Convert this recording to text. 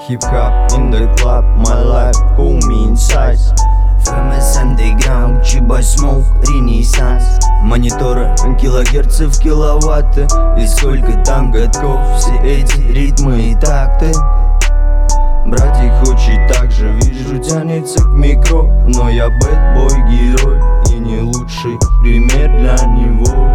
Hip-hop in the club, my life, homie inside. ФМС Underground, Чиба Смоук, Ренессанс. Мониторы, килогерцы в киловатты. И сколько там годков, все эти ритмы и такты. Братья хочет так же, вижу, тянется к микро. Но я бэтбой, герой и не лучший пример для него.